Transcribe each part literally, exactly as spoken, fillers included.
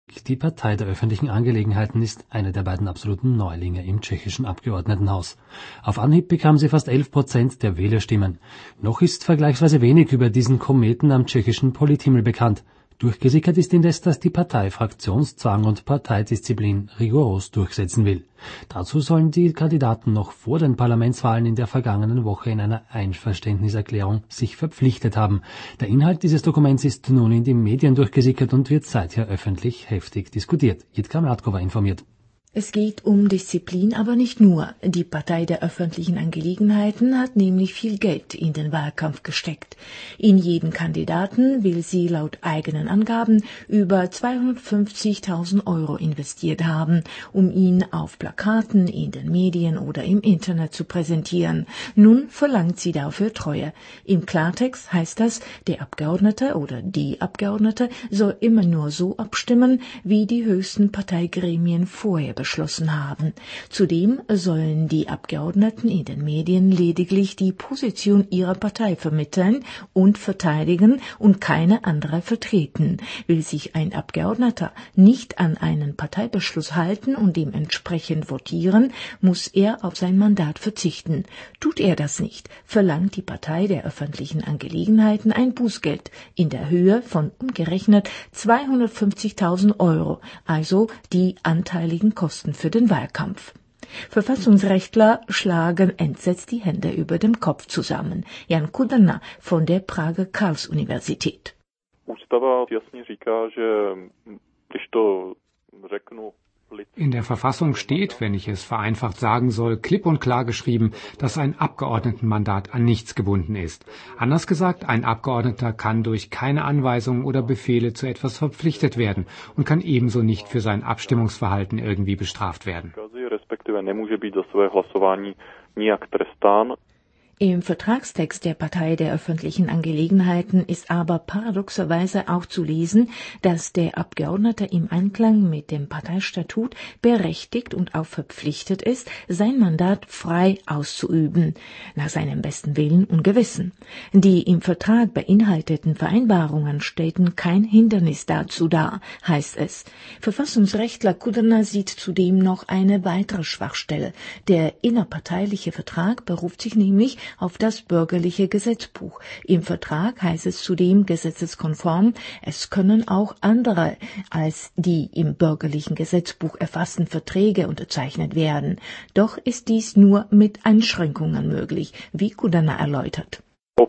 Die Partei der öffentlichen Angelegenheiten ist eine der beiden absoluten Neulinge im tschechischen Abgeordnetenhaus. Auf Anhieb bekam sie fast elf Prozent der Wählerstimmen. Noch ist vergleichsweise wenig über diesen Kometen am tschechischen Polithimmel bekannt. Durchgesickert ist indes, dass die Partei Fraktionszwang und Parteidisziplin rigoros durchsetzen will. Dazu sollen die Kandidaten noch vor den Parlamentswahlen in der vergangenen Woche in einer Einverständniserklärung sich verpflichtet haben. Der Inhalt dieses Dokuments ist nun in die Medien durchgesickert und wird seither öffentlich heftig diskutiert. Jitka Mladkova informiert. Es geht um Disziplin, aber nicht nur. Die Partei der öffentlichen Angelegenheiten hat nämlich viel Geld in den Wahlkampf gesteckt. In jeden Kandidaten will sie laut eigenen Angaben über zweihundertfünfzigtausend Euro investiert haben, um ihn auf Plakaten, in den Medien oder im Internet zu präsentieren. Nun verlangt sie dafür Treue. Im Klartext heißt das, der Abgeordnete oder die Abgeordnete soll immer nur so abstimmen, wie die höchsten Parteigremien vorher beschlossen haben. Zudem sollen die Abgeordneten in den Medien lediglich die Position ihrer Partei vermitteln und verteidigen und keine andere vertreten. Will sich ein Abgeordneter nicht an einen Parteibeschluss halten und dementsprechend votieren, muss er auf sein Mandat verzichten. Tut er das nicht, verlangt die Partei der öffentlichen Angelegenheiten ein Bußgeld in der Höhe von umgerechnet zweihundertfünfzigtausend Euro, also die anteiligen Kosten für den Wahlkampf. Verfassungsrechtler schlagen entsetzt die Hände über dem Kopf zusammen. Jan Kudrna von der Prager Karls-Universität. Ústava jasně říká, že když to řeknu In der Verfassung steht, wenn ich es vereinfacht sagen soll, klipp und klar geschrieben, dass ein Abgeordnetenmandat an nichts gebunden ist. Anders gesagt, ein Abgeordneter kann durch keine Anweisungen oder Befehle zu etwas verpflichtet werden und kann ebenso nicht für sein Abstimmungsverhalten irgendwie bestraft werden. Respektive nemůže být za své hlasování nijak trestán. Im Vertragstext der Partei der öffentlichen Angelegenheiten ist aber paradoxerweise auch zu lesen, dass der Abgeordnete im Einklang mit dem Parteistatut berechtigt und auch verpflichtet ist, sein Mandat frei auszuüben, nach seinem besten Willen und Gewissen. Die im Vertrag beinhalteten Vereinbarungen stellten kein Hindernis dazu dar, heißt es. Verfassungsrechtler Kudrna sieht zudem noch eine weitere Schwachstelle. Der innerparteiliche Vertrag beruft sich nämlich auf das bürgerliche Gesetzbuch. Im Vertrag heißt es zudem gesetzeskonform, es können auch andere als die im bürgerlichen Gesetzbuch erfassten Verträge unterzeichnet werden. Doch ist dies nur mit Einschränkungen möglich, wie Kudrna erläutert.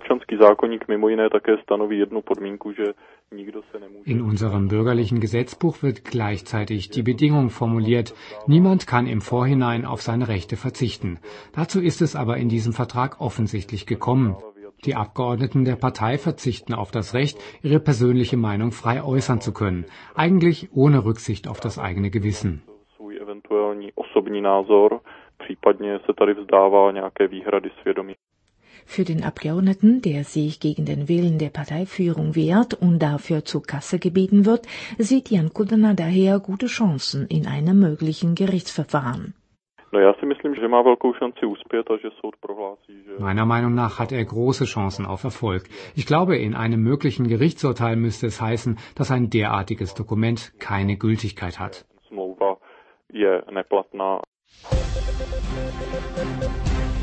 In unserem bürgerlichen Gesetzbuch wird gleichzeitig die Bedingung formuliert, niemand kann im Vorhinein auf seine Rechte verzichten. Dazu ist es aber in diesem Vertrag offensichtlich gekommen. Die Abgeordneten der Partei verzichten auf das Recht, ihre persönliche Meinung frei äußern zu können, eigentlich ohne Rücksicht auf das eigene Gewissen. Für den Abgeordneten, der sich gegen den Willen der Parteiführung wehrt und dafür zur Kasse gebeten wird, sieht Jan Kudrna daher gute Chancen in einem möglichen Gerichtsverfahren. Meiner Meinung nach hat er große Chancen auf Erfolg. Ich glaube, in einem möglichen Gerichtsurteil müsste es heißen, dass ein derartiges Dokument keine Gültigkeit hat. Smlouva je neplatná.